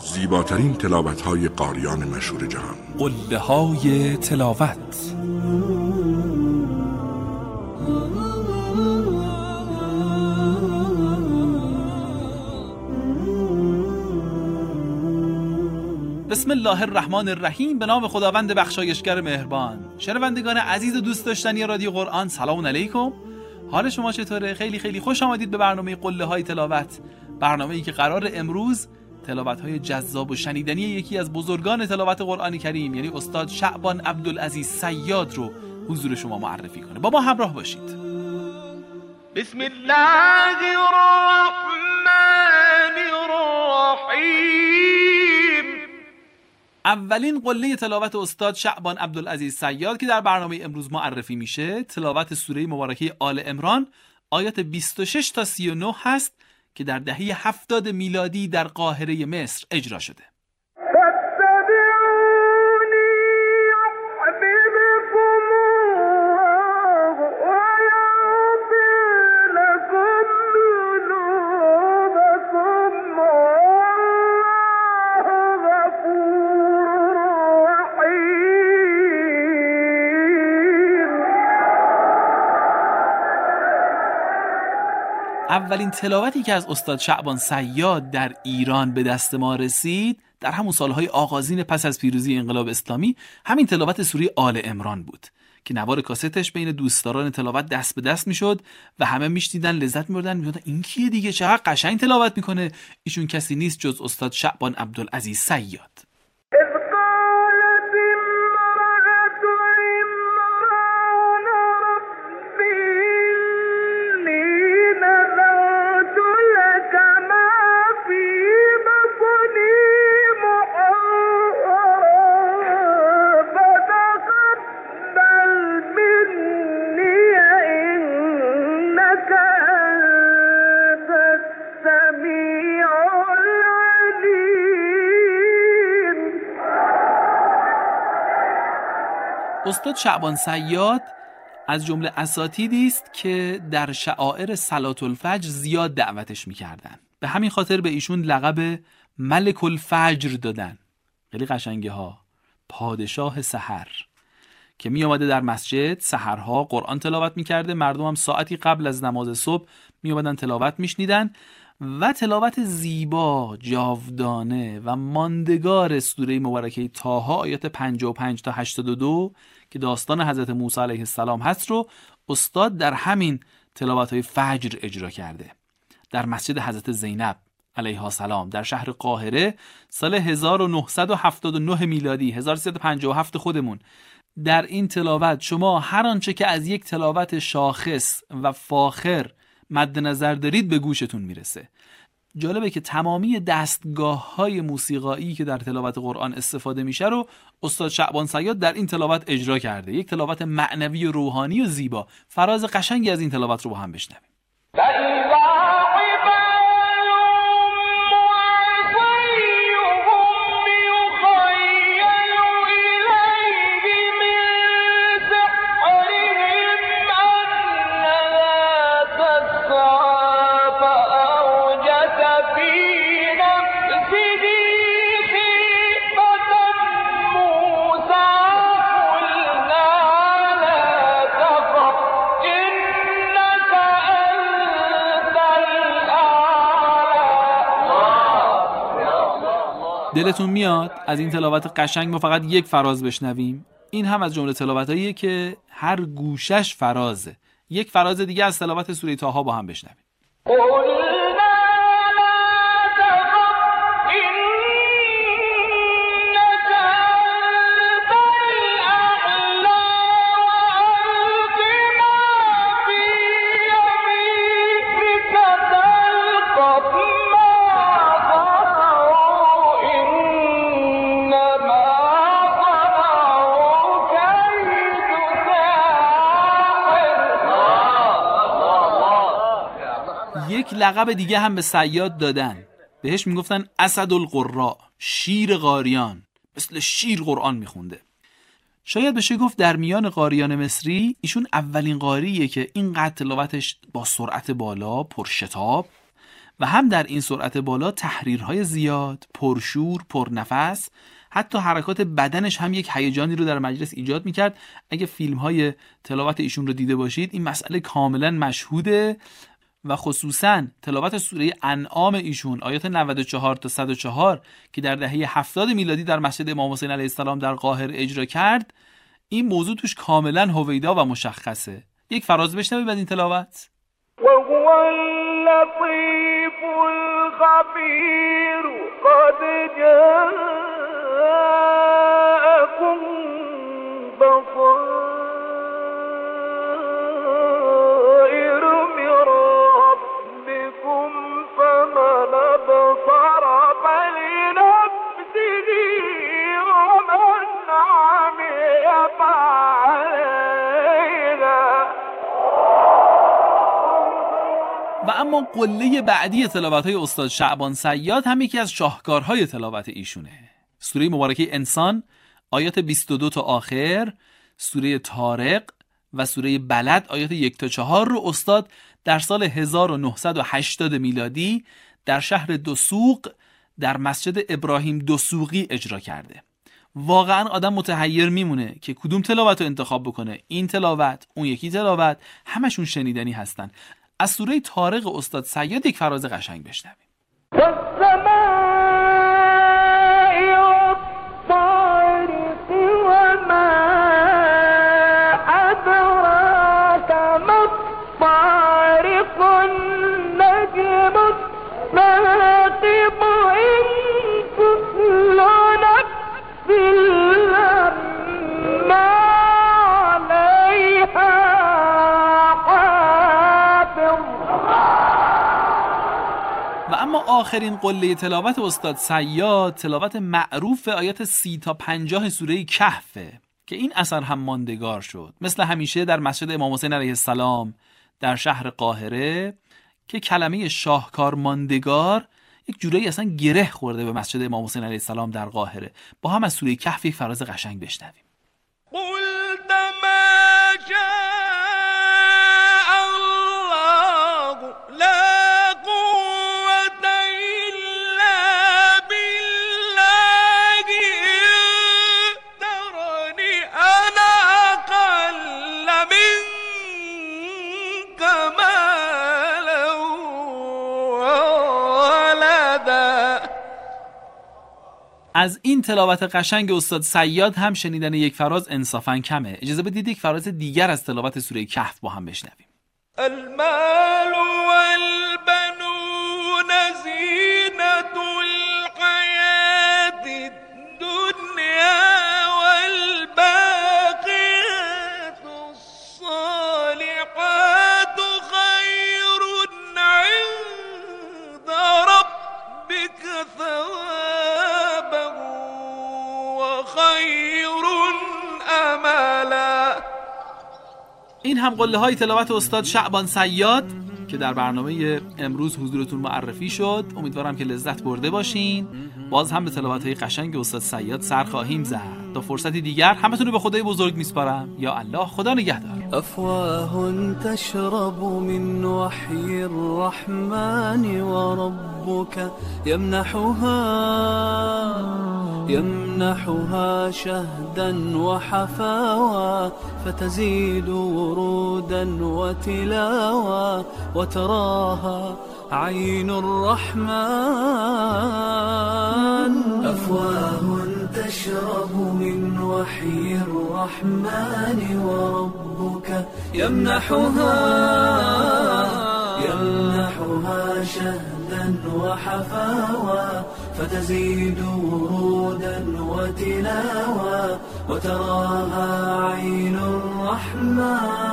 زیباترین تلاوت‌های قاریان مشهور جهان. قله‌های تلاوت. بسم الله الرحمن الرحیم. به نام خداوند بخشایشگر مهربان. شنوندگان عزیز و دوست داشتنی رادیو قرآن، سلام علیکم. حال شما چطوره؟ خیلی خیلی خوش آمدید به برنامه قله‌های تلاوت. برنامه‌ای که قرار امروز تلاوت‌های جذاب و شنیدنی یکی از بزرگان تلاوت قرآن کریم، یعنی استاد شعبان عبدالعزیز صیاد رو حضور شما معرفی کنه. با ما همراه باشید. بسم الله الرحمن الرحیم. اولین قله تلاوت استاد شعبان عبدالعزیز صیاد که در برنامه امروز معرفی میشه، تلاوت سوره مبارکه آل عمران آیات 26 تا 39 هست که در دهه 70 میلادی در قاهره مصر اجرا شده. اولین تلاوتی که از استاد شعبان صیاد در ایران به دست ما رسید در همون سالهای آغازین پس از پیروزی انقلاب اسلامی همین تلاوت سوره آل عمران بود که نوار کاستش بین دوستداران تلاوت دست به دست میشد و همه میشنیدن، لذت میبردن، میگفتن این کیه دیگه، چقدر قشنگ تلاوت میکنه، ایشون کسی نیست جز استاد شعبان عبدالعزیز صیاد. استاد شعبان صیاد از جمله اساتیدی است که در شعائر صلاة الفجر زیاد دعوتش می‌کردن. به همین خاطر به ایشون لقب ملک الفجر دادن. خیلی قشنگه ها. پادشاه سحر، که می اومده در مسجد سحرها قرآن تلاوت می‌کرده، مردم هم ساعتی قبل از نماز صبح می اومدن تلاوت میشنیدن و تلاوت زیبا، جاودانه و ماندگار سوره مبارکه طه آیات 55 تا 82 که داستان حضرت موسی علیه السلام هست رو استاد در همین تلاوت‌های فجر اجرا کرده در مسجد حضرت زینب علیها السلام در شهر قاهره سال 1979 میلادی، 1357 خودمون. در این تلاوت شما هر آنچه که از یک تلاوت شاخص و فاخر مد نظر دارید به گوشتون میرسه. جالبه که تمامی دستگاه‌های موسیقایی که در تلاوت قرآن استفاده میشه رو استاد شعبان صیاد در این تلاوت اجرا کرده. یک تلاوت معنوی و روحانی و زیبا. فراز قشنگی از این تلاوت رو با هم بشنویم. دلتون میاد از این تلاوت قشنگ ما فقط یک فراز بشنویم؟ این هم از جمله تلاوتاییه که هر گوشش فرازه. یک فراز دیگه از تلاوت سوره طه با هم بشنویم. یک لقب دیگه هم به صیاد دادن، بهش میگفتن اسد القراء، شیر قاریان، مثل شیر قرآن میخونده. شاید بشه گفت در میان قاریان مصری ایشون اولین قاریه که اینقدر تلاوتش با سرعت بالا، پرشتاب و هم در این سرعت بالا تحریرهای زیاد، پرشور، پرنفس، حتی حرکات بدنش هم یک هیجانی رو در مجلس ایجاد میکرد. اگه فیلم‌های تلاوت ایشون رو دیده باشید این مسئله کاملا مشهوده و خصوصا تلاوت سوره انعام ایشون آیات 94 تا 104 که در دهه 70 میلادی در مسجد امام حسین علیه السلام در قاهره اجرا کرد، این موضوع توش کاملا هویدا و مشخصه. یک فراز بشنوید بعد این تلاوت. وهو اللطيف الخبير قد جاءكم بصائر من ربكم فمن أبصر فلنفسه ومن عمي فعليها. و اما قله بعدی تلاوت‌های استاد شعبان صیاد هم یکی از شاهکارهای تلاوت ایشونه. سوره مبارکه انسان آیات 22 تا آخر، سوره طارق و سوره بلد آیات 1 تا 4 رو استاد در سال 1980 میلادی در شهر دسوق در مسجد ابراهیم دسوقی اجرا کرده. واقعا آدم متحیر میمونه که کدوم تلاوت رو انتخاب بکنه. این تلاوت، اون یکی تلاوت، همشون شنیدنی هستن. از سوره طارق استاد صیاد یک فراز قشنگ بشنویم. و اما آخرین قله تلاوت استاد صیاد تلاوت معروف آیات 30 تا 50 سوره کهفه که این اثر هم ماندگار شد. مثل همیشه در مسجد امام حسین علیه السلام در شهر قاهره که کلمه شاهکار ماندگار یک جورایی اصلا گره خورده به مسجد امام حسین علیه السلام در قاهره. با هم از سوره کهف یک فراز قشنگ بشنویم. از این تلاوت قشنگ استاد صیاد هم شنیدن یک فراز انصافاً کمه. اجازه بدید یک فراز دیگر از تلاوت سوره کهف با هم بشنویم. المال والبنون زینة الحیاة الدنیا والباقیات الصالحات خیر عند ربک ثوابا وخیر املا. این هم قله های تلاوت استاد شعبان صیاد که در برنامه امروز حضورتون معرفی شد. امیدوارم که لذت برده باشین. باز هم به تلاوت های قشنگ استاد صیاد سر خواهیم زد. تا فرصتی دیگر همتون رو به خدای بزرگ میسپارم. یا الله، خدا نگهدار. افواه تشرب من وحی الرحمن وربك يمنحها شهدا وحفاوى فتزيد ورودا وتلاوى وتراها عين الرحمن. أفواه تشرب من وحي الرحمن وربك يمنحها شهدا وحفاوى فتزيد ورودا وتلاوى وتراها عين الرحمن.